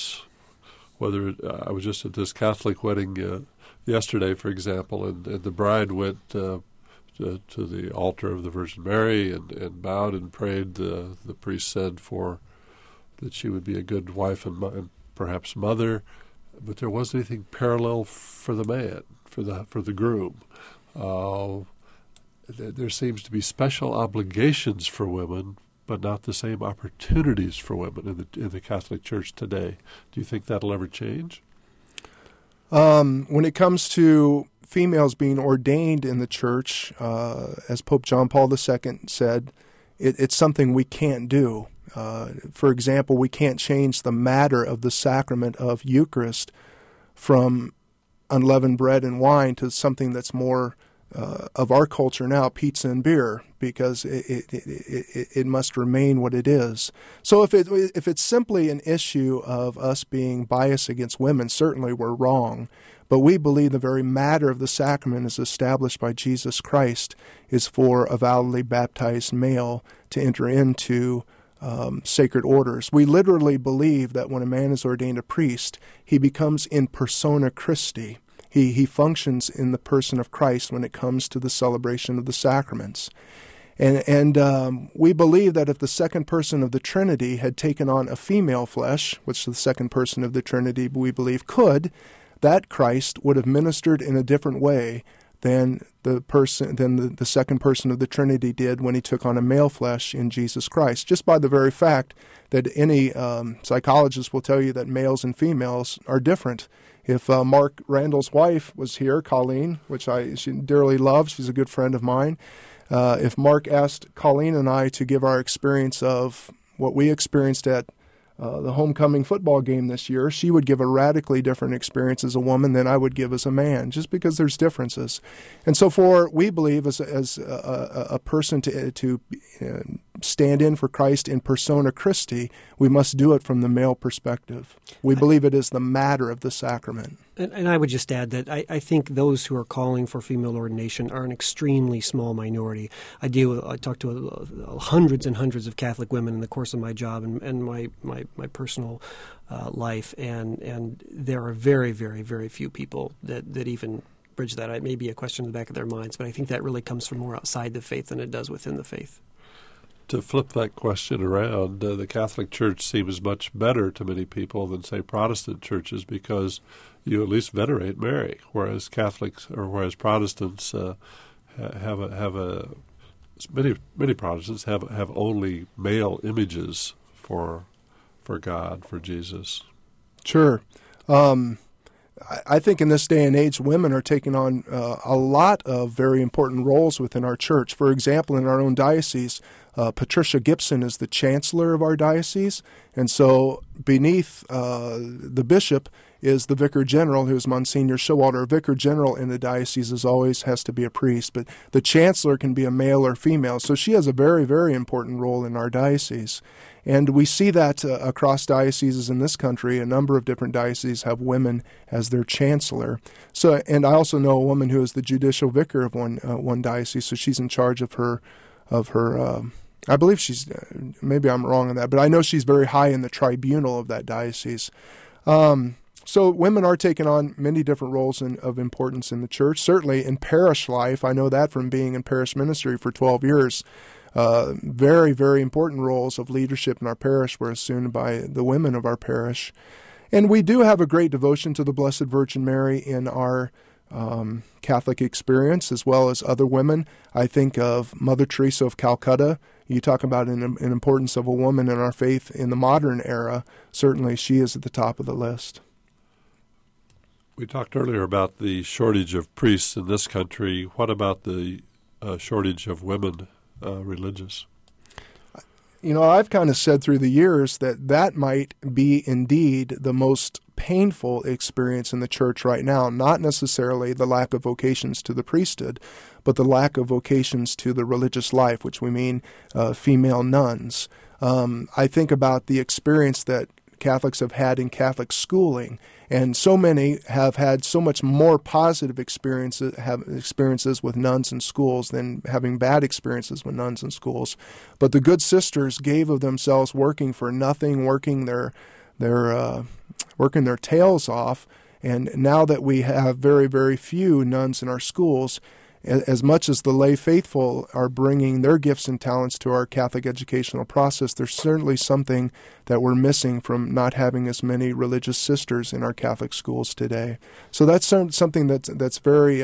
I was just at this Catholic wedding yesterday, for example, and the bride went to the altar of the Virgin Mary and bowed and prayed. The priest said that she would be a good wife and perhaps mother, but there wasn't anything parallel for the man, for the groom. There seems to be special obligations for women, but not the same opportunities for women in the Catholic Church today. Do you think that'll ever change? When it comes to females being ordained in the Church, as Pope John Paul II said, it's something we can't do. For example, we can't change the matter of the sacrament of Eucharist from unleavened bread and wine to something that's more of our culture now, pizza and beer, because it must remain what it is. So if it's simply an issue of us being biased against women, certainly we're wrong. But we believe the very matter of the sacrament is established by Jesus Christ is for a validly baptized male to enter into sacred orders. We literally believe that when a man is ordained a priest, he becomes in persona Christi. He functions in the person of Christ when it comes to the celebration of the sacraments. And we believe that if the second person of the Trinity had taken on a female flesh, which the second person of the Trinity we believe could, that Christ would have ministered in a different way than the second person of the Trinity did when he took on a male flesh in Jesus Christ, just by the very fact that any psychologist will tell you that males and females are different. If Mark Randall's wife was here, Colleen, which she dearly love, she's a good friend of mine, if Mark asked Colleen and I to give our experience of what we experienced at the homecoming football game this year, she would give a radically different experience as a woman than I would give as a man, just because there's differences. And so we believe as a person to stand in for Christ in persona Christi, we must do it from the male perspective. We believe it is the matter of the sacrament. And I would just add that I think those who are calling for female ordination are an extremely small minority. I talk to hundreds and hundreds of Catholic women in the course of my job and my personal life, and there are very, very, very few people that even bridge that. It may be a question in the back of their minds, but I think that really comes from more outside the faith than it does within the faith. To flip that question around, the Catholic Church seems much better to many people than, say, Protestant churches because you at least venerate Mary, whereas Protestants many Protestants have only male images for God, for Jesus. Sure. I think in this day and age, women are taking on a lot of very important roles within our church. For example, in our own diocese, Patricia Gibson is the chancellor of our diocese, and so beneath the bishop is the vicar general, who is Monsignor Showalter. A vicar general in the diocese always has to be a priest, but the chancellor can be a male or female. So she has a very, very important role in our diocese. And we see that across dioceses in this country. A number of different dioceses have women as their chancellor. So, and I also know a woman who is the judicial vicar of one diocese, so she's in charge of her I believe she's, maybe I'm wrong on that, but I know she's very high in the tribunal of that diocese. So women are taking on many different roles of importance in the church, certainly in parish life. I know that from being in parish ministry for 12 years. Very, very important roles of leadership in our parish were assumed by the women of our parish. And we do have a great devotion to the Blessed Virgin Mary in our Catholic experience, as well as other women. I think of Mother Teresa of Calcutta. You talk about an importance of a woman in our faith in the modern era. Certainly she is at the top of the list. We talked earlier about the shortage of priests in this country. What about the shortage of women religious? I've kind of said through the years that might be indeed the most painful experience in the church right now, not necessarily the lack of vocations to the priesthood, but the lack of vocations to the religious life, which we mean female nuns. I think about the experience that Catholics have had in Catholic schooling, and so many have had so much more positive experiences with nuns in schools than having bad experiences with nuns in schools. But the good sisters gave of themselves, working for nothing, working their tails off. And now that we have very, very few nuns in our schools, as much as the lay faithful are bringing their gifts and talents to our Catholic educational process, there's certainly something that we're missing from not having as many religious sisters in our Catholic schools today. So that's something that's very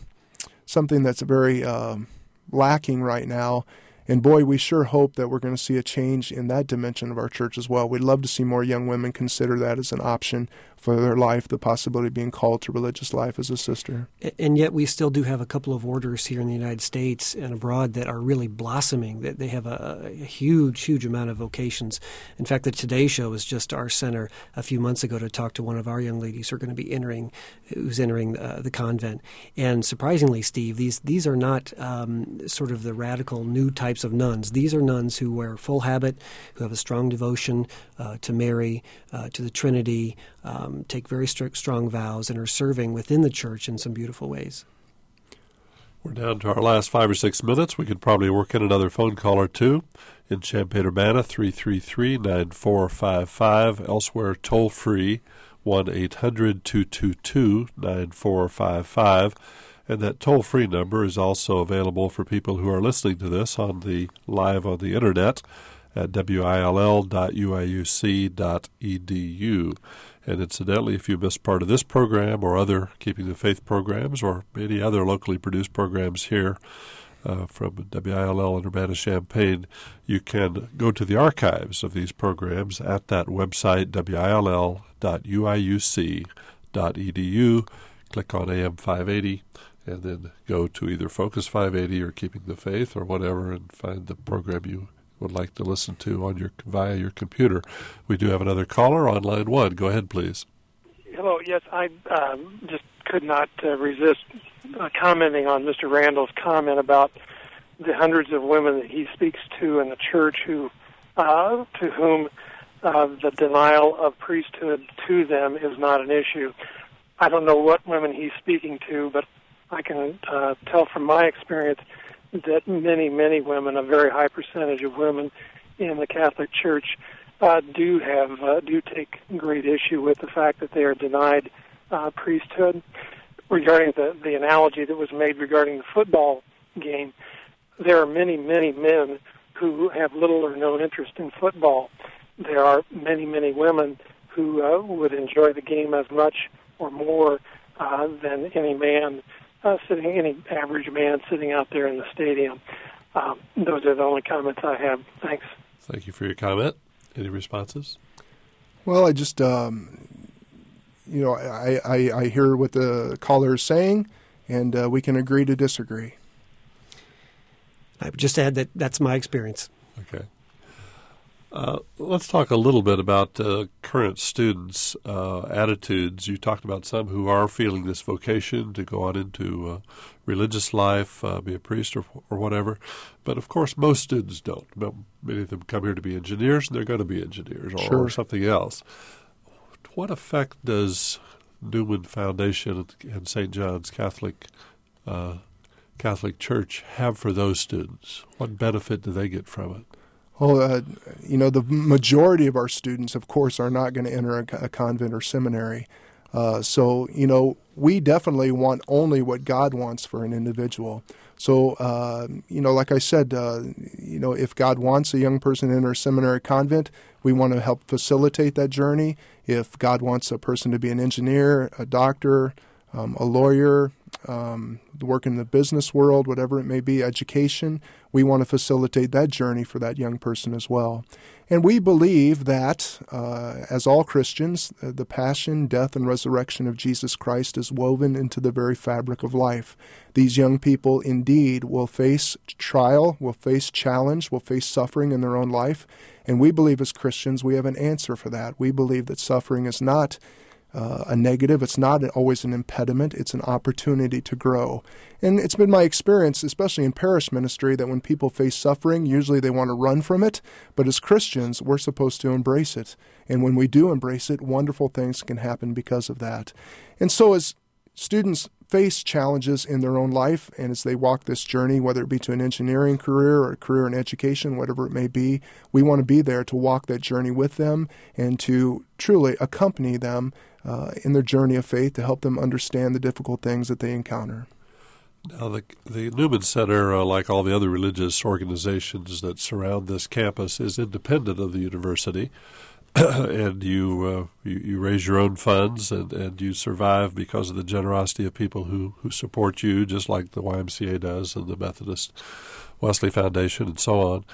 lacking right now. And boy, we sure hope that we're going to see a change in that dimension of our church as well. We'd love to see more young women consider that as an option for their life, the possibility of being called to religious life as a sister. And yet we still do have a couple of orders here in the United States and abroad that are really blossoming, that they have a huge, huge amount of vocations. In fact, the Today Show was just our center a few months ago to talk to one of our young ladies who's entering the convent. And surprisingly, Steve, these are not sort of the radical new types of nuns. These are nuns who wear full habit, who have a strong devotion to Mary, to the Trinity, take very strong vows, and are serving within the church in some beautiful ways. We're down to our last 5 or 6 minutes. We could probably work in another phone call or two. In Champaign-Urbana, 333-9455. Elsewhere, toll-free, 1-800-222-9455. And that toll-free number is also available for people who are listening to this live on the Internet at will.uiuc.edu. And incidentally, if you missed part of this program or other Keeping the Faith programs or many other locally produced programs here from WILL in Urbana-Champaign, you can go to the archives of these programs at that website, will.uiuc.edu. Click on AM 580 and then go to either Focus 580 or Keeping the Faith or whatever and find the program you would like to listen to via your computer. We do have another caller on line 1. Go ahead, please. Hello. Yes, I just could not resist commenting on Mr. Randall's comment about the hundreds of women that he speaks to in the church to whom the denial of priesthood to them is not an issue. I don't know what women he's speaking to, but I can tell from my experience that many, many women, a very high percentage of women in the Catholic Church, do take great issue with the fact that they are denied priesthood. Regarding the analogy that was made regarding the football game, there are many, many men who have little or no interest in football. There are many, many women who would enjoy the game as much or more than any average man sitting out there in the stadium. Those are the only comments I have. Thanks. Thank you for your comment. Any responses? Well, I just, I hear what the caller is saying, and we can agree to disagree. I would just add that that's my experience. Okay. Let's talk a little bit about current students' attitudes. You talked about some who are feeling this vocation to go on into religious life, be a priest or whatever. But, of course, most students don't. Many of them come here to be engineers, and they're going to be engineers or something else. What effect does Newman Foundation and St. John's Catholic Catholic Church have for those students? What benefit do they get from it? Well, the majority of our students, of course, are not going to enter a convent or seminary. So we definitely want only what God wants for an individual. So, like I said, if God wants a young person to enter a seminary convent, we want to help facilitate that journey. If God wants a person to be an engineer, a doctor, a lawyer, work in the business world, whatever it may be, education, we want to facilitate that journey for that young person as well. And we believe that, as all Christians, the passion, death, and resurrection of Jesus Christ is woven into the very fabric of life. These young people indeed will face trial, will face challenge, will face suffering in their own life. And we believe as Christians we have an answer for that. We believe that suffering is not a negative. It's not always an impediment. It's an opportunity to grow. And it's been my experience, especially in parish ministry, that when people face suffering, usually they want to run from it. But as Christians, we're supposed to embrace it. And when we do embrace it, wonderful things can happen because of that. And so as students face challenges in their own life, and as they walk this journey, whether it be to an engineering career or a career in education, whatever it may be, we want to be there to walk that journey with them and to truly accompany them in their journey of faith to help them understand the difficult things that they encounter. Now, the Newman Center, like all the other religious organizations that surround this campus, is independent of the university, and you raise your own funds, and you survive because of the generosity of people who support you, just like the YMCA does and the Methodist Wesley Foundation and so on.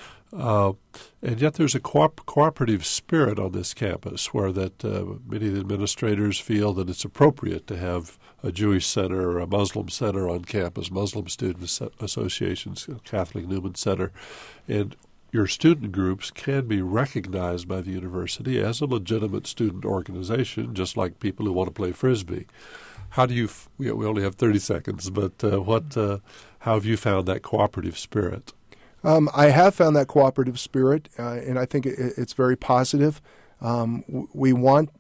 And yet there's a cooperative spirit on this campus where that many of the administrators feel that it's appropriate to have a Jewish center or a Muslim center on campus, Muslim Student Associations, Catholic Newman Center. And your student groups can be recognized by the university as a legitimate student organization, just like people who want to play Frisbee. How do you, we only have 30 seconds, but how have you found that cooperative spirit? I have found that cooperative spirit, and I think it's very positive. We want,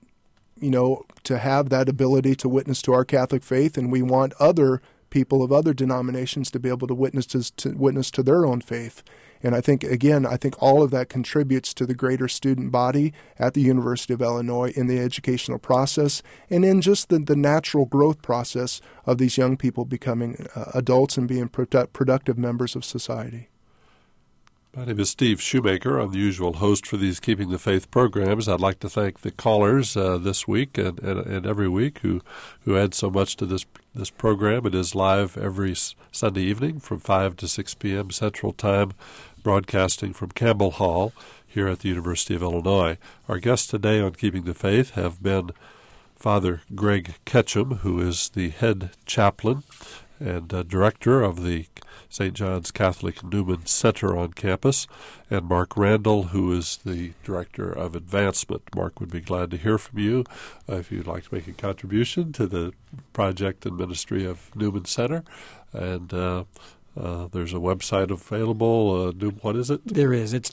to have that ability to witness to our Catholic faith, and we want other people of other denominations to be able to witness to their own faith. And I think all of that contributes to the greater student body at the University of Illinois in the educational process and in just the natural growth process of these young people becoming adults and being productive members of society. My name is Steve Shoemaker. I'm the usual host for these Keeping the Faith programs. I'd like to thank the callers this week and every week who add so much to this program. It is live every Sunday evening from 5 to 6 p.m. Central Time, broadcasting from Campbell Hall here at the University of Illinois. Our guests today on Keeping the Faith have been Father Greg Ketchum, who is the head chaplain and director of the St. John's Catholic Newman Center on campus, and Mark Randall, who is the Director of Advancement. Mark would be glad to hear from you if you'd like to make a contribution to the project and ministry of Newman Center. And there's a website available. What is it? There is. It's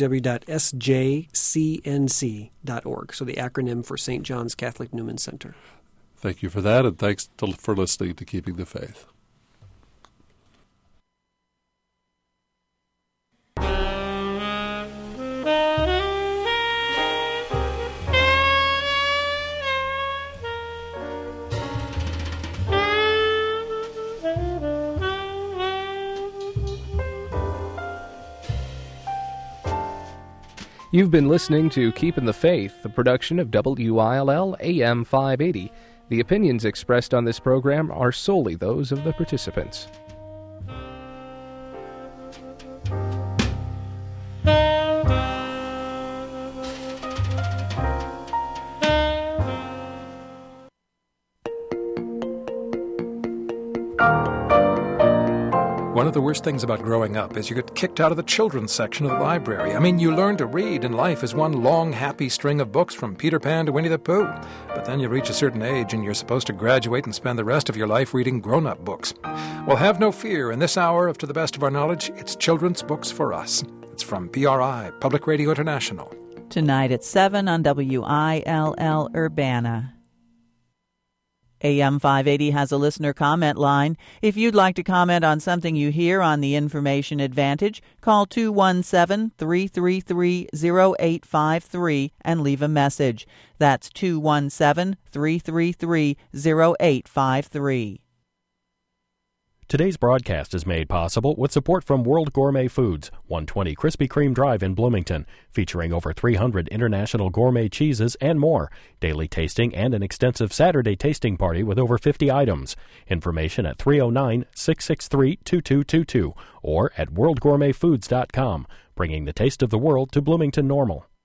www.sjcnc.org, so the acronym for St. John's Catholic Newman Center. Thank you for that, and thanks for listening to Keeping the Faith. You've been listening to Keeping the Faith, a production of WILL AM 580. The opinions expressed on this program are solely those of the participants. One of the worst things about growing up is you get kicked out of the children's section of the library. I mean, you learn to read, and life is one long, happy string of books from Peter Pan to Winnie the Pooh. But then you reach a certain age, and you're supposed to graduate and spend the rest of your life reading grown-up books. Well, have no fear. In this hour of To the Best of Our Knowledge, it's Children's Books for Us. It's from PRI, Public Radio International. Tonight at 7 on WILL Urbana. AM 580 has a listener comment line. If you'd like to comment on something you hear on the Information Advantage, call 217-333-0853 and leave a message. That's 217-333-0853. Today's broadcast is made possible with support from World Gourmet Foods, 120 Krispy Kreme Drive in Bloomington, featuring over 300 international gourmet cheeses and more, daily tasting and an extensive Saturday tasting party with over 50 items. Information at 309-663-2222 or at worldgourmetfoods.com, bringing the taste of the world to Bloomington Normal.